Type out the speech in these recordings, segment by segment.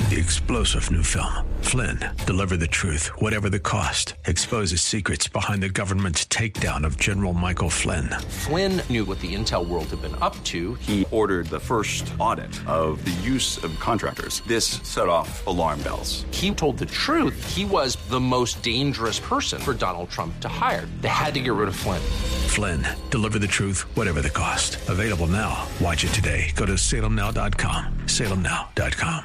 The explosive new film, Flynn, deliver the truth, whatever the cost. Exposes secrets behind the government's takedown of General Michael Flynn. Flynn knew what the intel world had been up to. He ordered the first audit of the use of contractors. This set off alarm bells. He told the truth. He was the most dangerous person for Donald Trump to hire. They had to get rid of Flynn. Flynn, deliver the truth, whatever the cost. Available now. Watch it today. Go to salemnow.com. salemnow.com.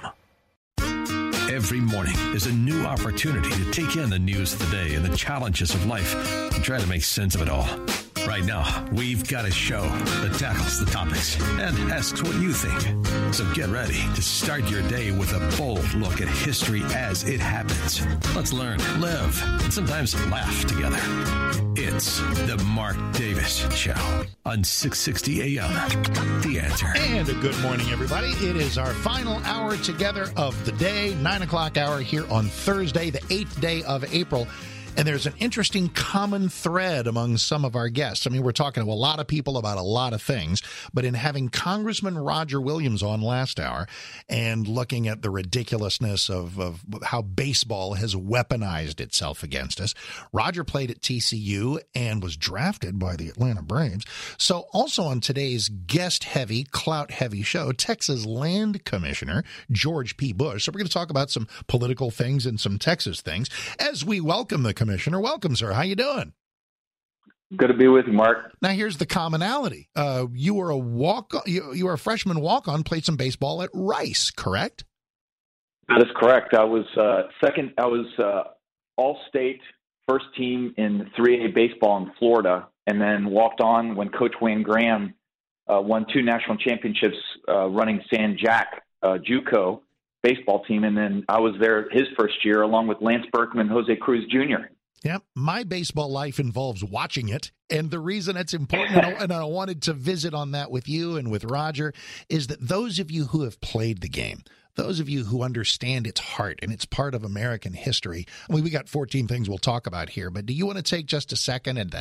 Every morning is a new opportunity to take in the news of the day and the challenges of life and try to make sense of it all. Right now, we've got a show that tackles the topics and asks what you think. So get ready to start your day with a bold look at history as it happens. Let's learn, live, and sometimes laugh together. It's the Mark Davis Show on 660 AM. The Answer. And a good morning, everybody. It is our final hour together of the day, 9 o'clock hour here on Thursday, the 8th day of April. And there's an interesting common thread among some of our guests. I mean, we're talking to a lot of people about a lot of things, but in having Congressman Roger Williams on last hour and looking at the ridiculousness of how baseball has weaponized itself against us, Roger played at TCU and was drafted by the Atlanta Braves. So also on today's guest-heavy, clout-heavy show, Texas Land Commissioner George P. Bush. So we're going to talk about some political things and some Texas things as we welcome the Commissioner. Welcome, sir. How you doing? Good to be with you, Mark. Now, here's the commonality. You were you were a freshman walk-on, played some baseball at Rice, correct? That is correct. I was second. I was all-state first team in 3A baseball in Florida, and then walked on when Coach Wayne Graham won 2 national championships running San Jack JUCO baseball team, and then I was there his first year along with Lance Berkman, Jose Cruz Jr. Yeah, my baseball life involves watching it, and the reason it's important, and I wanted to visit on that with you and with Roger, is that those of you who have played the game, those of you who understand its heart and it's part of American history, I mean, we got 14 things we'll talk about here, but do you want to take just a second and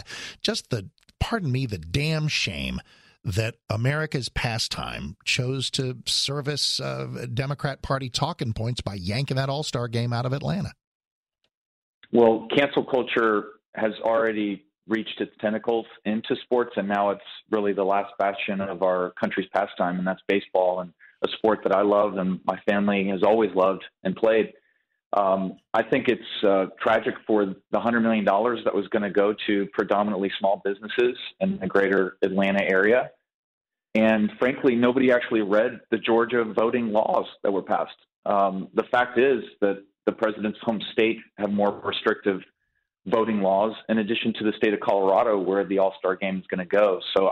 pardon me, the damn shame that America's pastime chose to service Democrat Party talking points by yanking that All-Star game out of Atlanta? Well, cancel culture has already reached its tentacles into sports, and now it's really the last bastion of our country's pastime, and that's baseball, and a sport that I love and my family has always loved and played. I think it's tragic for the $100 million that was going to go to predominantly small businesses in the greater Atlanta area. And frankly, nobody actually read the Georgia voting laws that were passed. The fact is that the president's home state have more restrictive voting laws in addition to the state of Colorado where the All-Star game is going to go. So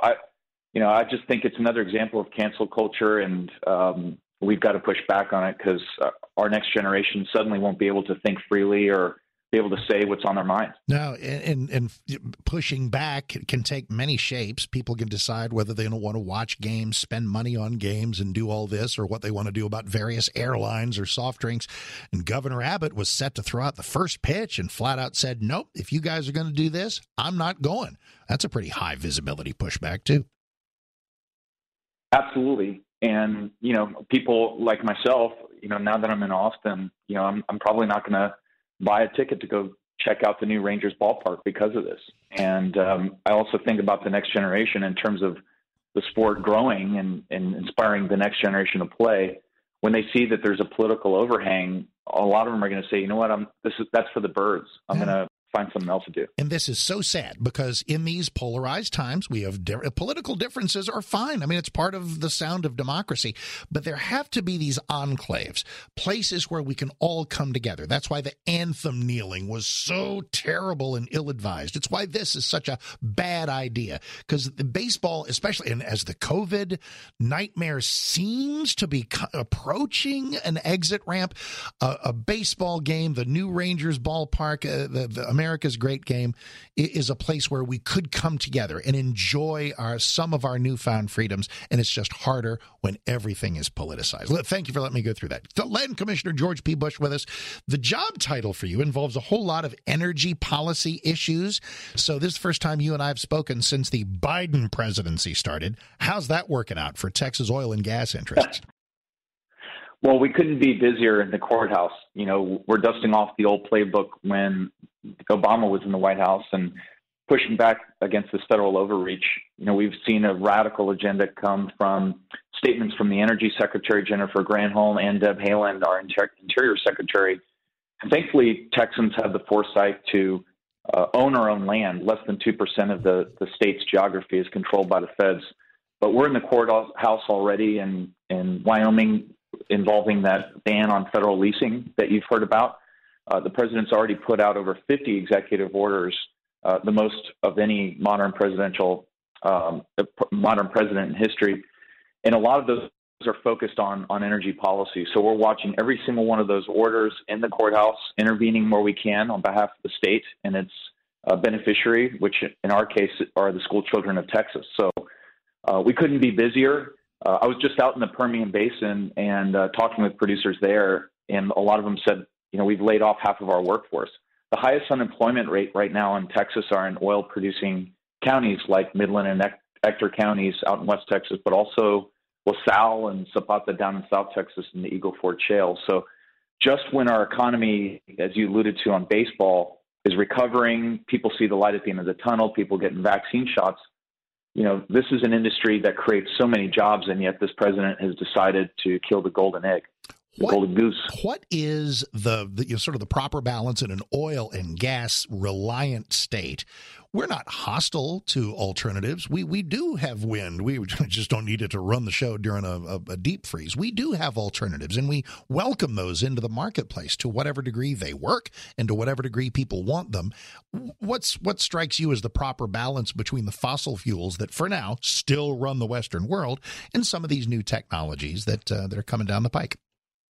I just think it's another example of cancel culture, and we've got to push back on it because our next generation suddenly won't be able to think freely or be able to say what's on their mind. Now, and pushing back can take many shapes. People can decide whether they don't want to watch games, spend money on games, and do all this, or what they want to do about various airlines or soft drinks. And Governor Abbott was set to throw out the first pitch and flat out said, nope, if you guys are going to do this, I'm not going. That's a pretty high visibility pushback, too. Absolutely. And, people like myself, now that I'm in Austin, I'm probably not going to buy a ticket to go check out the new Rangers ballpark because of this. And I also think about the next generation in terms of the sport growing and inspiring the next generation to play. When they see that there's a political overhang, a lot of them are going to say, you know what, that's for the birds. I'm going to find something else to do. And this is so sad because in these polarized times, we have political differences are fine. I mean, it's part of the sound of democracy, but there have to be these enclaves, places where we can all come together. That's why the anthem kneeling was so terrible and ill-advised. It's why this is such a bad idea, because the baseball, especially, and as the COVID nightmare seems to be approaching an exit ramp, a baseball game, the new Rangers ballpark, the America's Great Game is a place where we could come together and enjoy some of our newfound freedoms, and it's just harder when everything is politicized. Thank you for letting me go through that. The Land Commissioner George P. Bush with us. The job title for you involves a whole lot of energy policy issues. So this is the first time you and I have spoken since the Biden presidency started. How's that working out for Texas oil and gas interests? Well, we couldn't be busier in the courthouse. You know, we're dusting off the old playbook when Obama was in the White House and pushing back against this federal overreach. You know, we've seen a radical agenda come from statements from the Energy Secretary, Jennifer Granholm, and Deb Haaland, our Interior Secretary. And thankfully, Texans have the foresight to own our own land. Less than 2% of the state's geography is controlled by the feds. But we're in the courthouse already in Wyoming, involving that ban on federal leasing that you've heard about. The president's already put out over 50 executive orders, the most of any modern president in history. And a lot of those are focused on energy policy. So we're watching every single one of those orders in the courthouse, intervening where we can on behalf of the state and its beneficiary, which in our case are the school children of Texas. So we couldn't be busier. I was just out in the Permian Basin and talking with producers there, and a lot of them said, you know, we've laid off half of our workforce. The highest unemployment rate right now in Texas are in oil-producing counties like Midland and Ector counties out in West Texas, but also LaSalle and Zapata down in South Texas in the Eagle Ford Shale. So just when our economy, as you alluded to on baseball, is recovering, people see the light at the end of the tunnel, people getting vaccine shots, you know, this is an industry that creates so many jobs, and yet this president has decided to kill the golden egg, the golden goose. What is the sort of the proper balance in an oil and gas reliant state? We're not hostile to alternatives. We do have wind. We just don't need it to run the show during a deep freeze. We do have alternatives, and we welcome those into the marketplace to whatever degree they work and to whatever degree people want them. What strikes you as the proper balance between the fossil fuels that, for now, still run the Western world and some of these new technologies that are coming down the pike?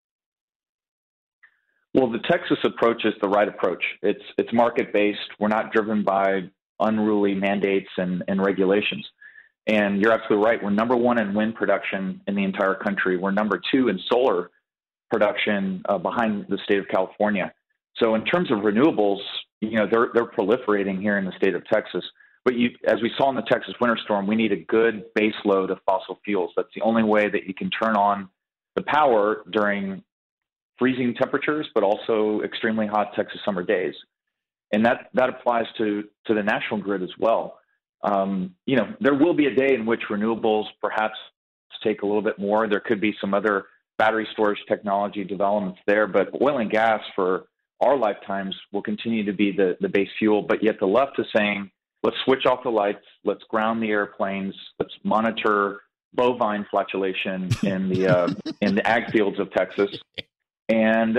Well, the Texas approach is the right approach. It's market-based. We're not driven by unruly mandates and regulations. And you're absolutely right. We're number one in wind production in the entire country. We're number two in solar production behind the state of California. So in terms of renewables, you know, they're proliferating here in the state of Texas. But as we saw in the Texas winter storm, we need a good base load of fossil fuels. That's the only way that you can turn on the power during freezing temperatures, but also extremely hot Texas summer days. And that applies to the national grid as well. You know, there will be a day in which renewables perhaps take a little bit more. There could be some other battery storage technology developments there, but oil and gas for our lifetimes will continue to be the base fuel. But yet the left is saying, let's switch off the lights, let's ground the airplanes, let's monitor bovine flatulation in the ag fields of Texas, and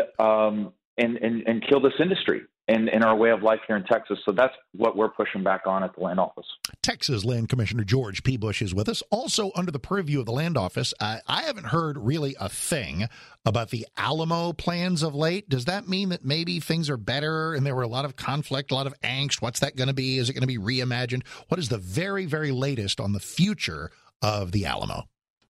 kill this industry and our way of life here in Texas. So that's what we're pushing back on at the Land Office. Texas Land Commissioner George P. Bush is with us. Also under the purview of the Land Office, I haven't heard really a thing about the Alamo plans of late. Does that mean that maybe things are better and there were a lot of conflict, a lot of angst? What's that going to be? Is it going to be reimagined? What is the very, very latest on the future of the Alamo?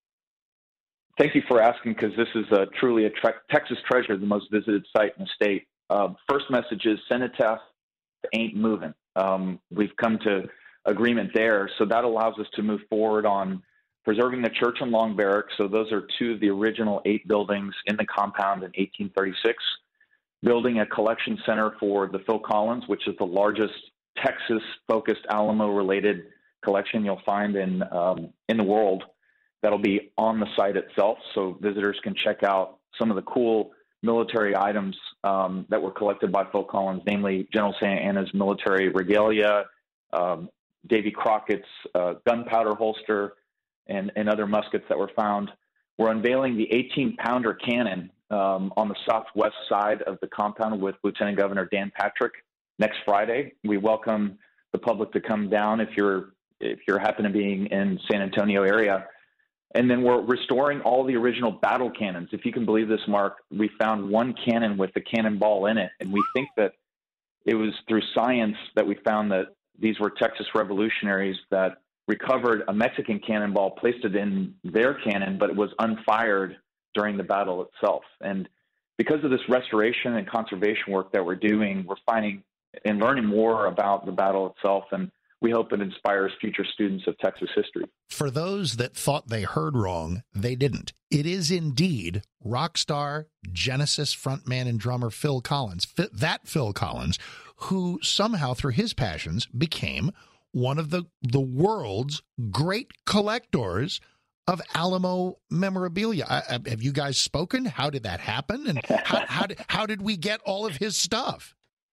Thank you for asking, because this is truly a Texas treasure, the most visited site in the state. First message is Cenotaph ain't moving. We've come to agreement there, so that allows us to move forward on preserving the church and long barracks. So those are two of the original 8 buildings in the compound in 1836. Building a collection center for the Phil Collins, which is the largest Texas-focused Alamo-related collection you'll find in the world. That'll be on the site itself, so visitors can check out some of the cool military items that were collected by Phil Collins, namely General Santa Anna's military regalia, Davy Crockett's gunpowder holster, and other muskets that were found. We're unveiling the 18-pounder cannon on the southwest side of the compound with Lieutenant Governor Dan Patrick next Friday. We welcome the public to come down if you're happen to be in San Antonio area. And then we're restoring all the original battle cannons. If you can believe this, Mark, we found one cannon with the cannonball in it. And we think that it was through science that we found that these were Texas revolutionaries that recovered a Mexican cannonball, placed it in their cannon, but it was unfired during the battle itself. And because of this restoration and conservation work that we're doing, we're finding and learning more about the battle itself. And we hope it inspires future students of Texas history. For those that thought they heard wrong, they didn't. It is indeed rock star, Genesis frontman and drummer Phil Collins, Phil Collins, who somehow through his passions became one of the world's great collectors of Alamo memorabilia. Have you guys spoken? How did that happen? And how did we get all of his stuff?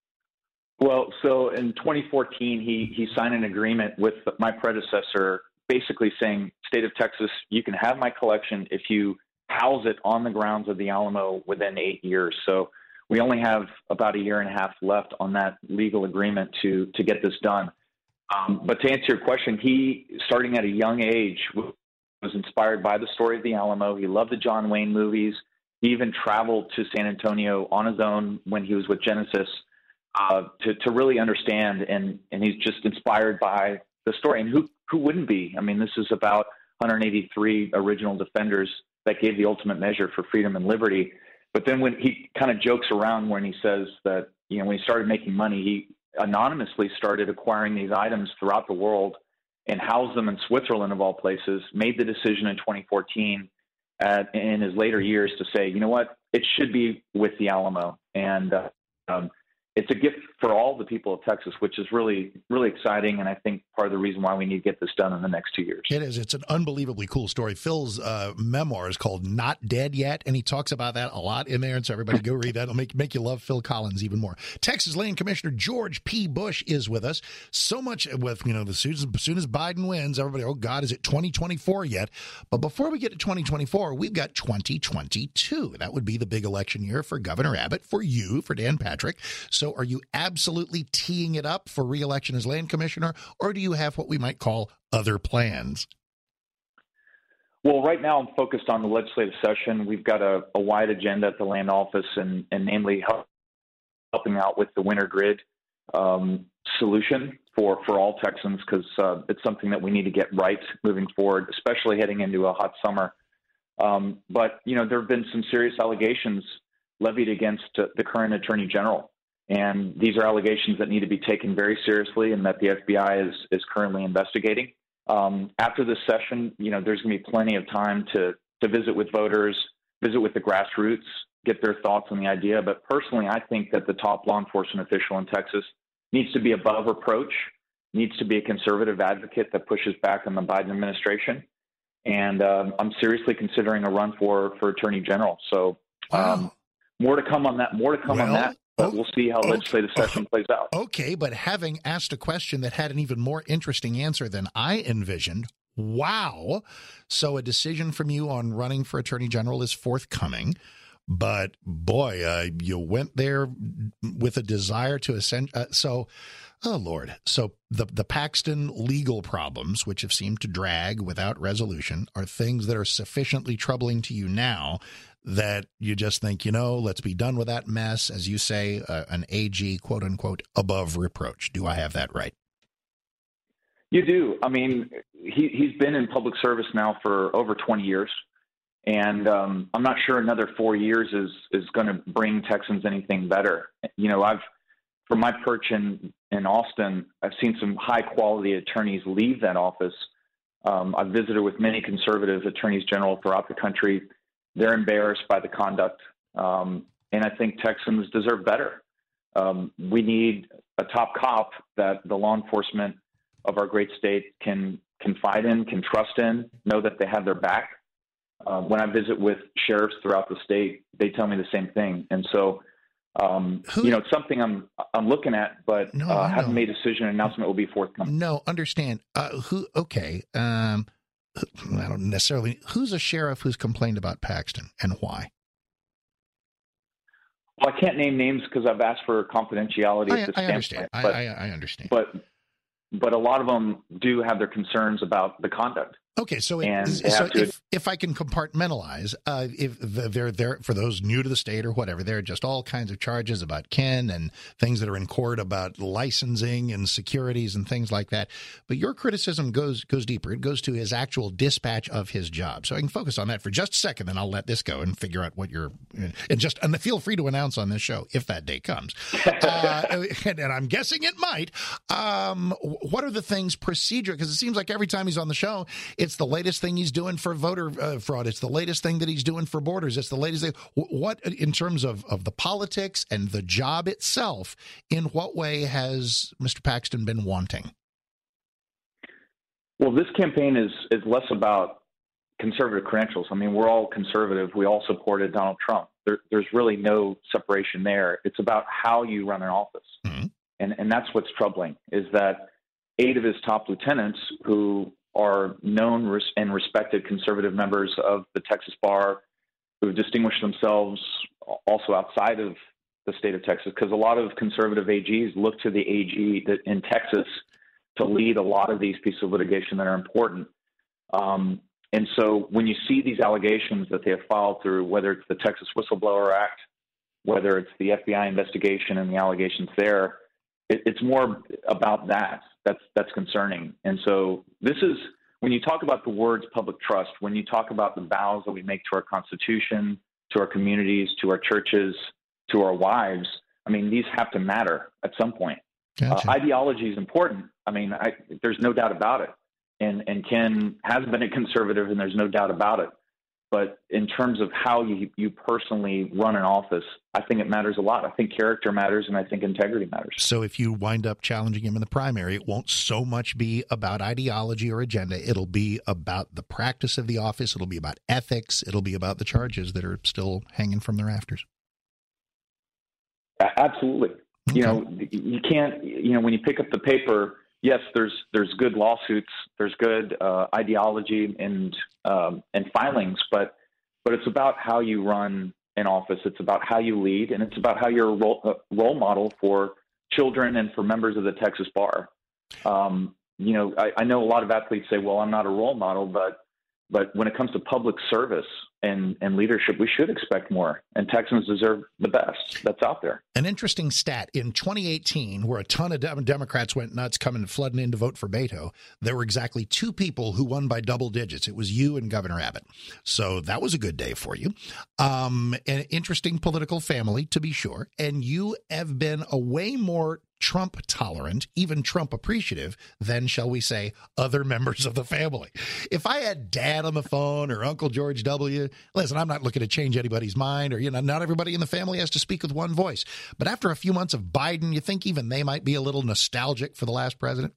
Well, so in 2014, he signed an agreement with my predecessor, basically saying, State of Texas, you can have my collection if you house it on the grounds of the Alamo within 8 years. So we only have about a year and a half left on that legal agreement to get this done. But to answer your question, he, starting at a young age, was inspired by the story of the Alamo. He loved the John Wayne movies. He even traveled to San Antonio on his own when he was with Genesis to really understand, and he's just inspired by the story. And who wouldn't be? I mean, this is about 183 original defenders that gave the ultimate measure for freedom and liberty. But then when he kind of jokes around when he says that, you know, when he started making money, he anonymously started acquiring these items throughout the world and housed them in Switzerland, of all places, made the decision in 2014 in his later years to say, you know what, it should be with the Alamo. And it's a gift for all the people of Texas, which is really, really exciting. And I think part of the reason why we need to get this done in the next 2 years. It is. It's an unbelievably cool story. Phil's memoir is called Not Dead Yet, and he talks about that a lot in there. And so everybody go read that. It'll make you love Phil Collins even more. Texas Land Commissioner George P. Bush is with us. So much with, as soon as Biden wins, everybody, oh God, is it 2024 yet? But before we get to 2024, we've got 2022. That would be the big election year for Governor Abbott, for you, for Dan Patrick. So are you absolutely teeing it up for re-election as land commissioner, or do you have what we might call other plans? Well, right now I'm focused on the legislative session. We've got a wide agenda at the land office, and namely helping out with the winter grid solution for all Texans, because it's something that we need to get right moving forward, especially heading into a hot summer. But, there have been some serious allegations levied against the current Attorney General. And these are allegations that need to be taken very seriously and that the FBI is currently investigating. After this session, there's going to be plenty of time to visit with voters, visit with the grassroots, get their thoughts on the idea. But personally, I think that the top law enforcement official in Texas needs to be above reproach, needs to be a conservative advocate that pushes back on the Biden administration. And I'm seriously considering a run for Attorney General. So more to come on that. On that. But we'll see how legislative session plays out. Okay, but having asked a question that had an even more interesting answer than I envisioned, wow. So a decision from you on running for Attorney General is forthcoming. But, boy, you went there with a desire to ascend. Oh, Lord. So the Paxton legal problems, which have seemed to drag without resolution, are things that are sufficiently troubling to you now that you just think, let's be done with that mess. As you say, an AG, quote unquote, above reproach. Do I have that right? You do. I mean, he's been in public service now for over 20 years. And I'm not sure another 4 years is going to bring Texans anything better. From my perch in Austin, I've seen some high quality attorneys leave that office. I've visited with many conservative attorneys general throughout the country. They're embarrassed by the conduct, and I think Texans deserve better. We need a top cop that the law enforcement of our great state can confide in, can trust in, know that they have their back. When I visit with sheriffs throughout the state, they tell me the same thing. And so, it's something I'm looking at, but haven't made a decision. An announcement will be forthcoming. No, understand. Okay. I don't necessarily. Who's a sheriff who's complained about Paxton and why? Well, I can't name names because I've asked for confidentiality. I understand. I understand. But a lot of them do have their concerns about the conduct. Okay, so if I can compartmentalize, if they're for those new to the state or whatever, there are just all kinds of charges about Ken and things that are in court about licensing and securities and things like that. But your criticism goes deeper. It goes to his actual dispatch of his job. So I can focus on that for just a second, then I'll let this go and figure out what and feel free to announce on this show if that day comes. And I'm guessing it might. What are the things procedure? Because it seems like every time he's on the show, it's the latest thing he's doing for voter fraud. It's the latest thing that he's doing for borders. It's the latest thing. What, in terms of the politics and the job itself, in what way has Mr. Paxton been wanting? Well, this campaign is less about conservative credentials. I mean, we're all conservative. We all supported Donald Trump. There's really no separation there. It's about how you run an office. Mm-hmm. And that's what's troubling, is that 8 of his top lieutenants, who are known and respected conservative members of the Texas bar, who have distinguished themselves also outside of the state of Texas, because a lot of conservative AGs look to the AG in Texas to lead a lot of these pieces of litigation that are important. And so when you see these allegations that they have filed through, whether it's the Texas Whistleblower Act, whether it's the FBI investigation and the allegations there, it's more about that. That's concerning. And so this is, when you talk about the words public trust, when you talk about the vows that we make to our Constitution, to our communities, to our churches, to our wives, I mean, these have to matter at some point. Gotcha. Ideology is important. I mean, there's no doubt about it. And Ken has been a conservative, and there's no doubt about it. But in terms of how you personally run an office, I think it matters a lot. I think character matters, and I think integrity matters. So if you wind up challenging him in the primary, it won't so much be about ideology or agenda. It'll be about the practice of the office. It'll be about ethics. It'll be about the charges that are still hanging from the rafters. Absolutely. Okay. You can't, when you pick up the paper, yes, there's good lawsuits, there's good ideology and filings, but it's about how you run an office. It's about how you lead, and it's about how you're a role model for children and for members of the Texas bar. I know a lot of athletes say, "Well, I'm not a role model," but when it comes to public service and leadership, we should expect more. And Texans deserve the best that's out there. An interesting stat. In 2018, where a ton of Democrats went nuts coming and flooding in to vote for Beto, there were exactly 2 people who won by double digits. It was you and Governor Abbott. So that was a good day for you. An interesting political family, to be sure. And you have been a way more Trump tolerant, even Trump appreciative, than, shall we say, other members of the family. If I had Dad on the phone or Uncle George W., listen, I'm not looking to change anybody's mind, or, not everybody in the family has to speak with one voice. But after a few months of Biden, you think even they might be a little nostalgic for the last president?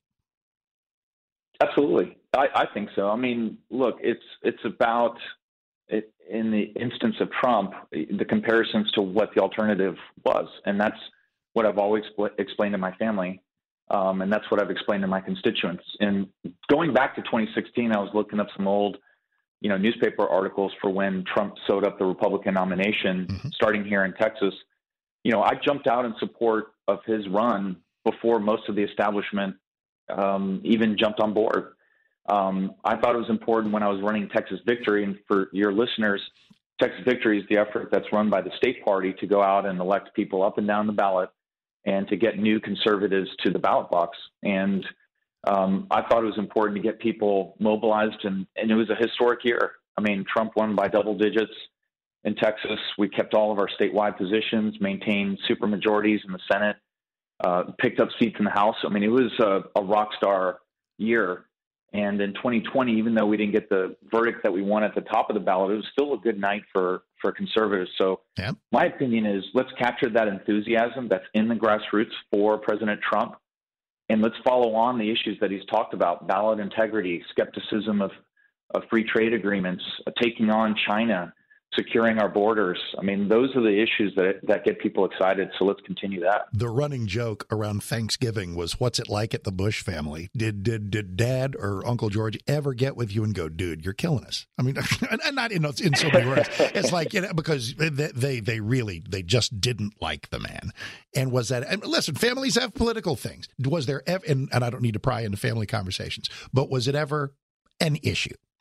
Absolutely. I think so. I mean, look, it's about, in the instance of Trump, the comparisons to what the alternative was. And that's what I've always explained to my family, and that's what I've explained to my constituents. And going back to 2016, I was looking up some old, newspaper articles for when Trump sewed up the Republican nomination, starting here in Texas. I jumped out in support of his run before most of the establishment even jumped on board. I thought it was important when I was running Texas Victory, and for your listeners, Texas Victory is the effort that's run by the state party to go out and elect people up and down the ballot and to get new conservatives to the ballot box. And I thought it was important to get people mobilized, and it was a historic year. I mean, Trump won by double digits in Texas. We kept all of our statewide positions, maintained supermajorities in the Senate, picked up seats in the House. I mean, it was a rock star year. And in 2020, even though we didn't get the verdict that we won at the top of the ballot, it was still a good night for conservatives. So My opinion is, let's capture that enthusiasm that's in the grassroots for President Trump, and let's follow on the issues that he's talked about: ballot integrity, skepticism of free trade agreements, taking on China, securing our borders. I mean, those are the issues that get people excited. So let's continue that. The running joke around Thanksgiving was, what's it like at the Bush family? Did Dad or Uncle George ever get with you and go, dude, you're killing us? I mean, and not in so many words. It's like, because they just didn't like the man. And was that, and listen, families have political things. Was there ever, and I don't need to pry into family conversations, but was it ever an issue?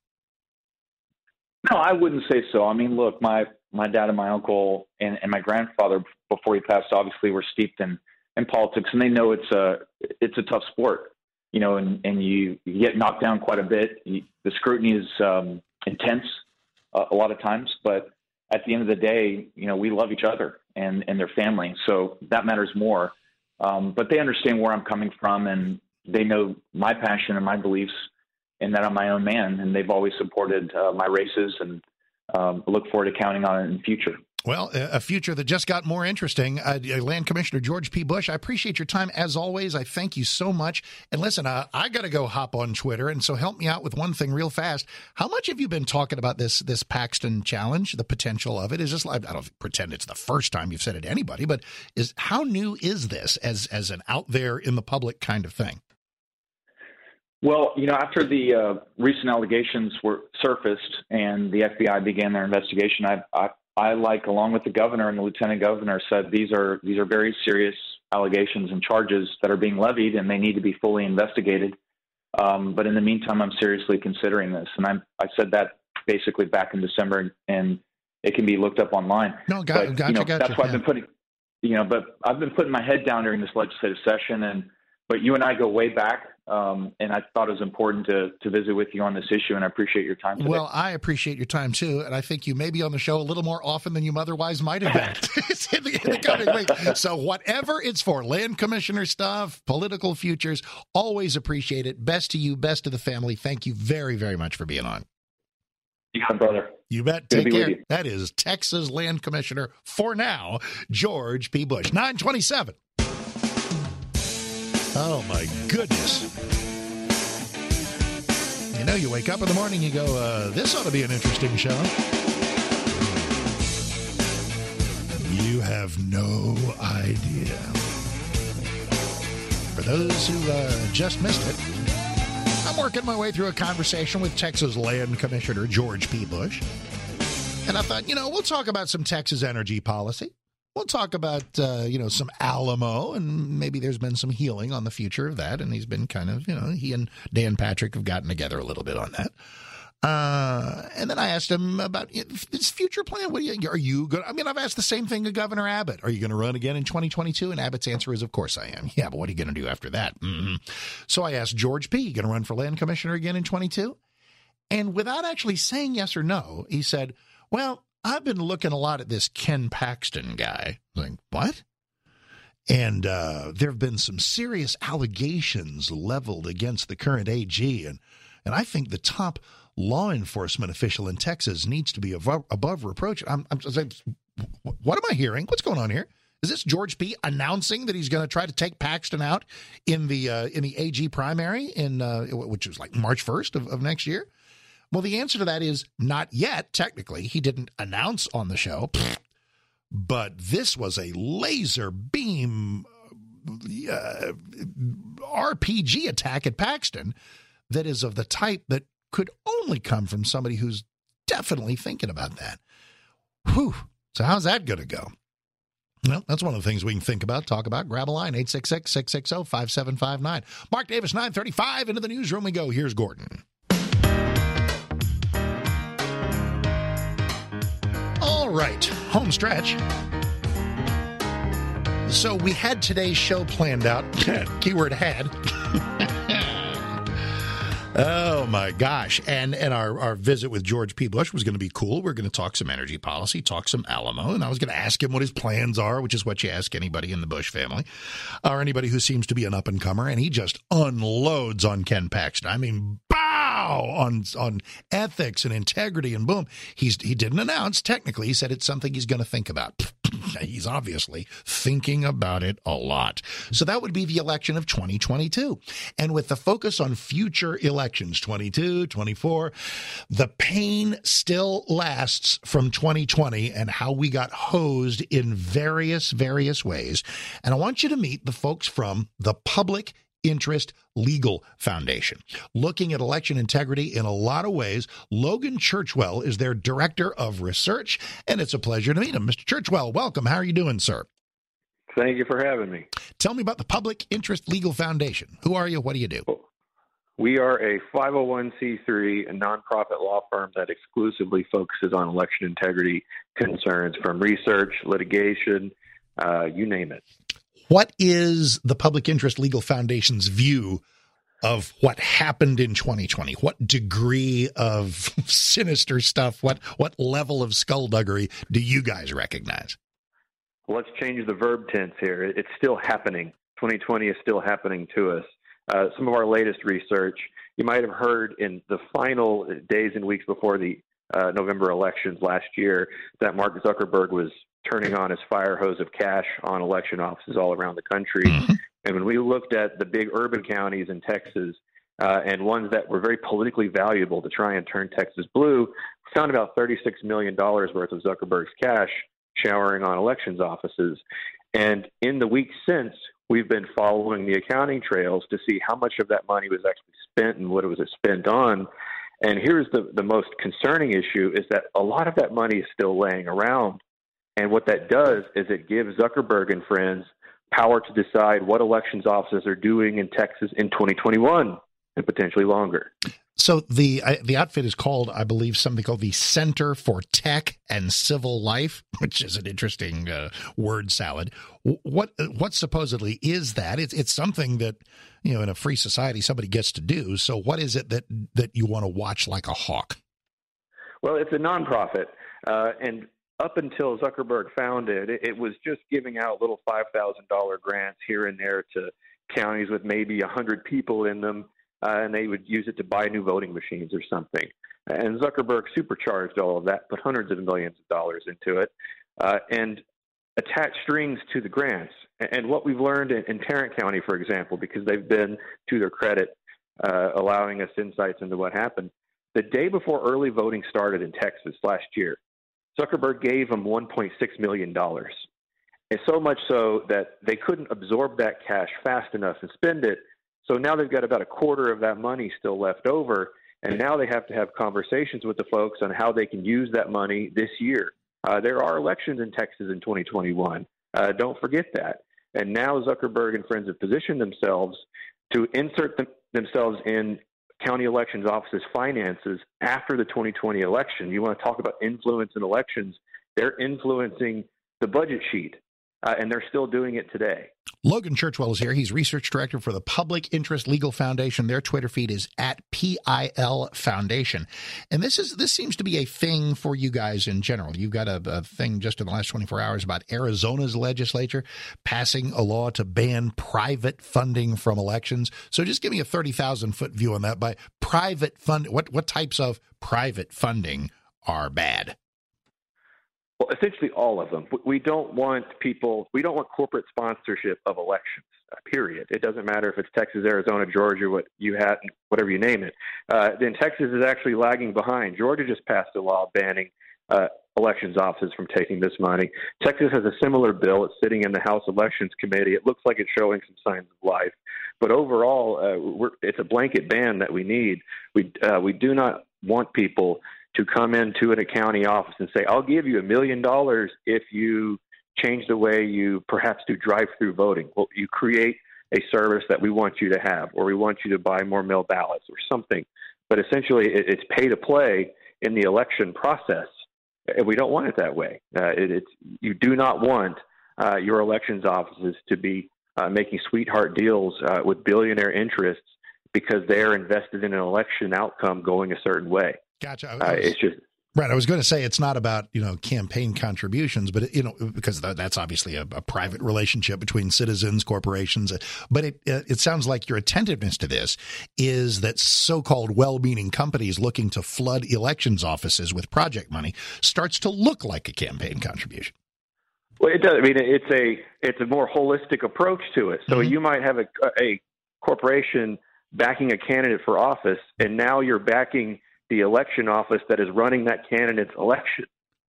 No, I wouldn't say so. I mean, look, my dad and my uncle and my grandfather, before he passed, obviously were steeped in politics, and they know it's a tough sport, you know, and you get knocked down quite a bit. The scrutiny is intense a lot of times, but at the end of the day, you know, we love each other and their family, so that matters more. But they understand where I'm coming from, and they know my passion and my beliefs, and that I'm my own man, and they've always supported my races, and look forward to counting on it in the future. Well, a future that just got more interesting. Land Commissioner George P. Bush, I appreciate your time as always. I thank you so much. And listen, I got to go hop on Twitter, and so help me out with one thing real fast. How much have you been talking about this Paxton challenge, the potential of it? Is this, I don't pretend it's the first time you've said it to anybody, but how new is this as an out there in the public kind of thing? Well, you know, after the recent allegations were surfaced and the FBI began their investigation, I along with the governor and the lieutenant governor, said these are very serious allegations and charges that are being levied, and they need to be fully investigated. But in the meantime, I'm seriously considering this, and I said that basically back in December, and it can be looked up online. No, gotcha. That's why I've been putting, but I've been putting my head down during this legislative session, but you and I go way back. And I thought it was important to visit with you on this issue, and I appreciate your time today. Well, I appreciate your time, too, and I think you may be on the show a little more often than you otherwise might have been in the coming week. So whatever it's for, land commissioner stuff, political futures, always appreciate it. Best to you, best to the family. Thank you very, very much for being on. You got it, brother. You bet. Take care. That is Texas Land Commissioner, for now, George P. Bush. 927. Oh, my goodness. You know, you wake up in the morning, you go, this ought to be an interesting show. You have no idea. For those who just missed it, I'm working my way through a conversation with Texas Land Commissioner George P. Bush. And I thought, we'll talk about some Texas energy policy. We'll talk about, some Alamo, and maybe there's been some healing on the future of that. And he's been kind of, he and Dan Patrick have gotten together a little bit on that. And then I asked him about his future plan. Are you going? I mean, I've asked the same thing to Governor Abbott. Are you going to run again in 2022? And Abbott's answer is, of course I am. Yeah, but what are you going to do after that? Mm-hmm. So I asked George P., going to run for land commissioner again in 22? And without actually saying yes or no, he said, well, I've been looking a lot at this Ken Paxton guy. I was like, what? And there have been some serious allegations leveled against the current AG. And I think the top law enforcement official in Texas needs to be above reproach. I'm like, what am I hearing? What's going on here? Is this George P. announcing that he's going to try to take Paxton out in the AG primary which is like March 1st of next year? Well, the answer to that is not yet. Technically, he didn't announce on the show, but this was a laser beam RPG attack at Paxton that is of the type that could only come from somebody who's definitely thinking about that. Whew. So how's that going to go? Well, that's one of the things we can think about, talk about. Grab a line, 866-660-5759. Mark Davis, 935. Into the newsroom we go. Here's Gordon. All right, home stretch. So we had today's show planned out. Keyword had. Oh, my gosh. And our visit with George P. Bush was going to be cool. We're going to talk some energy policy, talk some Alamo, and I was going to ask him what his plans are, which is what you ask anybody in the Bush family or anybody who seems to be an up-and-comer, and he just unloads on Ken Paxton. I mean, on ethics and integrity, and boom. He didn't announce, technically. He said it's something he's going to think about. He's obviously thinking about it a lot. So that would be the election of 2022. And with the focus on future elections, 22, 24, the pain still lasts from 2020 and how we got hosed in various ways. And I want you to meet the folks from the Public Interest Legal Foundation. Looking at election integrity in a lot of ways, Logan Churchwell is their director of research, and it's a pleasure to meet him. Mr. Churchwell, welcome. How are you doing, sir? Thank you for having me. Tell me about the Public Interest Legal Foundation. Who are you? What do you do? We are a 501c3, a nonprofit law firm that exclusively focuses on election integrity concerns, from research, litigation, you name it. What is the Public Interest Legal Foundation's view of what happened in 2020? What degree of sinister stuff, what level of skullduggery do you guys recognize? Let's change the verb tense here. It's still happening. 2020 is still happening to us. Some of our latest research, you might have heard in the final days and weeks before the November elections last year that Mark Zuckerberg was turning on his fire hose of cash on election offices all around the country. Mm-hmm. And when we looked at the big urban counties in Texas and ones that were very politically valuable to try and turn Texas blue, we found about $36 million worth of Zuckerberg's cash showering on elections offices. And in the weeks since, we've been following the accounting trails to see how much of that money was actually spent and what it was spent on. And here's the most concerning issue is that a lot of that money is still laying around. And what that does is it gives Zuckerberg and friends power to decide what elections offices are doing in Texas in 2021 and potentially longer. So the outfit is called, I believe, something called the Center for Tech and Civil Life, which is an interesting word salad. What supposedly is that? It's something that, you know, in a free society somebody gets to do. So what is it that you want to watch like a hawk? Well, it's a nonprofit, and up until Zuckerberg founded it, it was just giving out little $5,000 grants here and there to counties with maybe 100 people in them. And they would use it to buy new voting machines or something. And Zuckerberg supercharged all of that, put hundreds of millions of dollars into it, and attached strings to the grants. And what we've learned in Tarrant County, for example, because they've been, to their credit, allowing us insights into what happened, the day before early voting started in Texas last year, Zuckerberg gave them $1.6 million. And so much so that they couldn't absorb that cash fast enough and spend it. So now they've got about a quarter of that money still left over, and now they have to have conversations with the folks on how they can use that money this year. There are elections in Texas in 2021. Don't forget that. And now Zuckerberg and friends have positioned themselves to insert themselves in county elections offices' finances after the 2020 election. You want to talk about influence in elections. They're influencing the budget sheet, and they're still doing it today. Logan Churchwell is here. He's research director for the Public Interest Legal Foundation. Their Twitter feed is @PIL Foundation. And this seems to be a thing for you guys in general. You've got a thing just in the last 24 hours about Arizona's legislature passing a law to ban private funding from elections. So just give me a 30,000-foot view on that. By private funding, what types of private funding are bad? Well, essentially all of them. We don't want corporate sponsorship of elections, period. It doesn't matter if it's Texas, Arizona, Georgia, whatever you name it. Then Texas is actually lagging behind. Georgia just passed a law banning elections offices from taking this money. Texas has a similar bill. It's sitting in the House Elections Committee. It looks like it's showing some signs of life. But overall, it's a blanket ban that we need. We do not want people to come into a county office and say, I'll give you $1 million if you change the way you perhaps do drive-through voting. Well, you create a service that we want you to have, or we want you to buy more mail ballots or something. But essentially, it's pay to play in the election process, and we don't want it that way. You do not want your elections offices to be making sweetheart deals with billionaire interests because they're invested in an election outcome going a certain way. Gotcha. It's just right. I was going to say it's not about, campaign contributions, but, because that's obviously a private relationship between citizens, corporations. But it sounds like your attentiveness to this is that so-called well-meaning companies looking to flood elections offices with project money starts to look like a campaign contribution. Well, it does. I mean, it's a more holistic approach to it. So mm-hmm. You might have a corporation backing a candidate for office, and now you're backing the election office that is running that candidate's election.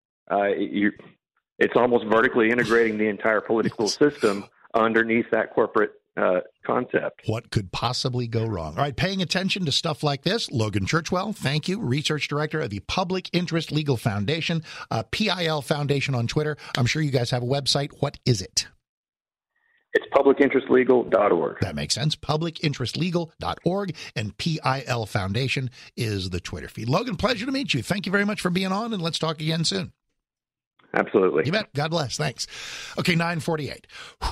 It's almost vertically integrating the entire political system underneath that corporate concept. What could possibly go wrong? All right, paying attention to stuff like this, Logan Churchwell, thank you, research director of the Public Interest Legal Foundation, PIL Foundation on Twitter. I'm sure you guys have a website. What is it? It's publicinterestlegal.org. That makes sense. Publicinterestlegal.org, and PIL Foundation is the Twitter feed. Logan, pleasure to meet you. Thank you very much for being on, and let's talk again soon. Absolutely. You bet. God bless. Thanks. Okay, 9:48.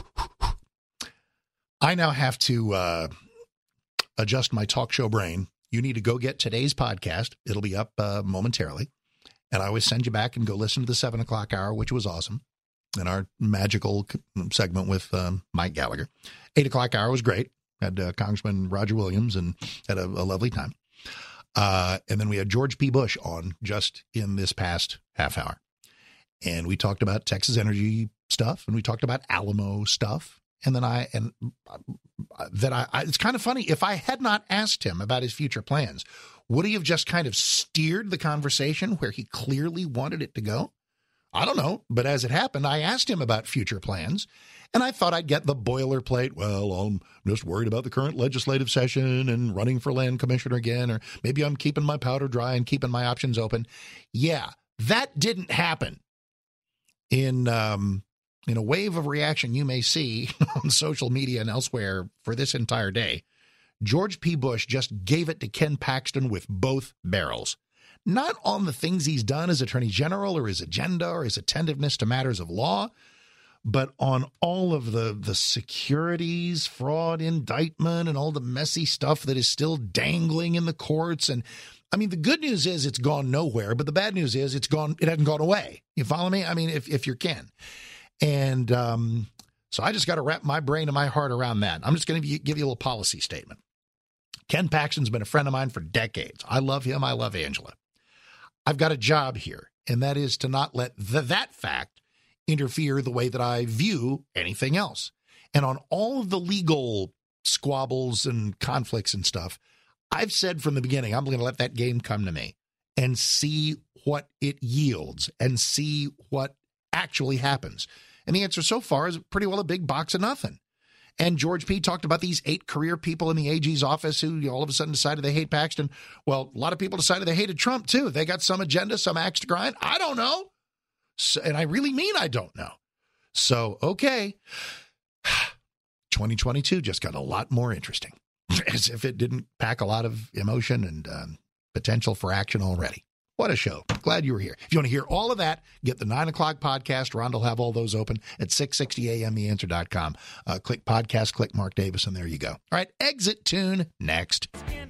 I now have to adjust my talk show brain. You need to go get today's podcast. It'll be up momentarily. And I always send you back and go listen to the 7 o'clock hour, which was awesome. And our magical segment with Mike Gallagher. 8 o'clock hour was great. Had Congressman Roger Williams and had a lovely time. And then we had George P. Bush on just in this past half hour. And we talked about Texas energy stuff, and we talked about Alamo stuff. And then it's kind of funny. If I had not asked him about his future plans, would he have just kind of steered the conversation where he clearly wanted it to go? I don't know. But as it happened, I asked him about future plans, and I thought I'd get the boilerplate. Well, I'm just worried about the current legislative session and running for land commissioner again, or maybe I'm keeping my powder dry and keeping my options open. Yeah, that didn't happen. In a wave of reaction you may see on social media and elsewhere for this entire day, George P. Bush just gave it to Ken Paxton with both barrels. Not on the things he's done as Attorney General or his agenda or his attentiveness to matters of law, but on all of the securities, fraud, indictment, and all the messy stuff that is still dangling in the courts. And I mean, the good news is it's gone nowhere, but the bad news is it hasn't gone away. You follow me? I mean, if you can. And so I just got to wrap my brain and my heart around that. I'm just going to give you a little policy statement. Ken Paxton's been a friend of mine for decades. I love him. I love Angela. I've got a job here, and that is to not let that fact interfere the way that I view anything else. And on all of the legal squabbles and conflicts and stuff, I've said from the beginning, I'm going to let that game come to me and see what it yields and see what actually happens. And the answer so far is pretty well a big box of nothing. And George P. talked about these 8 career people in the AG's office who all of a sudden decided they hate Paxton. Well, a lot of people decided they hated Trump, too. They got some agenda, some axe to grind. I don't know. So, and I really mean I don't know. So, okay. 2022 just got a lot more interesting, as if it didn't pack a lot of emotion and potential for action already. What a show. Glad you were here. If you want to hear all of that, get the 9 o'clock podcast. Rhonda will have all those open at 660amtheanswer.com. Click podcast, click Mark Davis, and there you go. All right, exit tune next.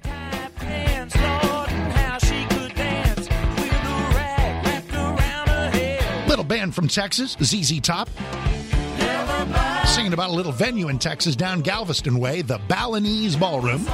Little band from Texas, ZZ Top. Singing about a little venue in Texas down Galveston Way, the Balinese Ballroom.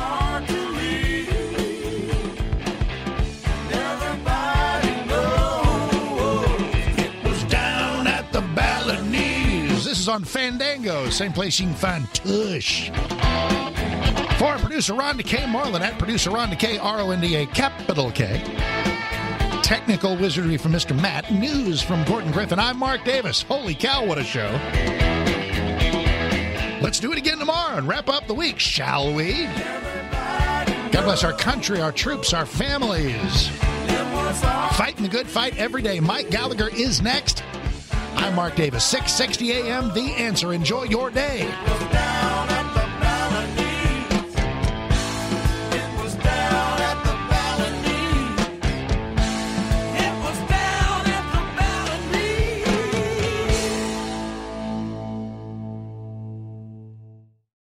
This is on Fandango, same place you can find Tush. For producer Rhonda K. Marlin at producer Rhonda K. RONDA capital K. Technical wizardry from Mr. Matt. News from Gordon Griffin. I'm Mark Davis. Holy cow, what a show. Let's do it again tomorrow and wrap up the week, shall we? God bless our country, our troops, our families. Fighting the good fight every day. Mike Gallagher is next. I'm Mark Davis, 660 AM, The Answer. Enjoy your day.